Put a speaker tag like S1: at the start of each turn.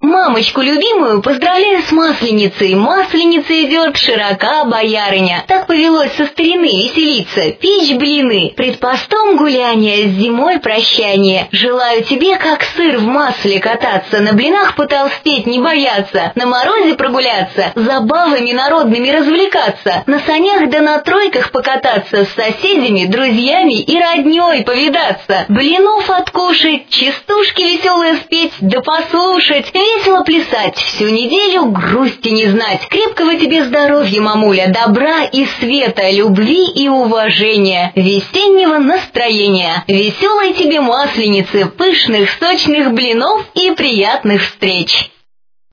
S1: Мамочку любимую поздравляю с Масленицей. Масленица идет, широка боярыня. Так повелось со старины веселиться, печь блины. Пред постом гуляние, с зимой прощание. Желаю тебе, как сыр в масле кататься, на блинах потолстеть не бояться, на морозе прогуляться, забавами народными развлекаться, на санях да на тройках покататься, с соседями, друзьями и родней повидаться, блинов откушать, частушки веселые спеть да послушать, весело плясать, всю неделю грусти не знать. Крепкого тебе здоровья, мамуля, добра и света, любви и уважения, весеннего настроения, веселой тебе Масленицы, пышных сочных блинов и приятных встреч.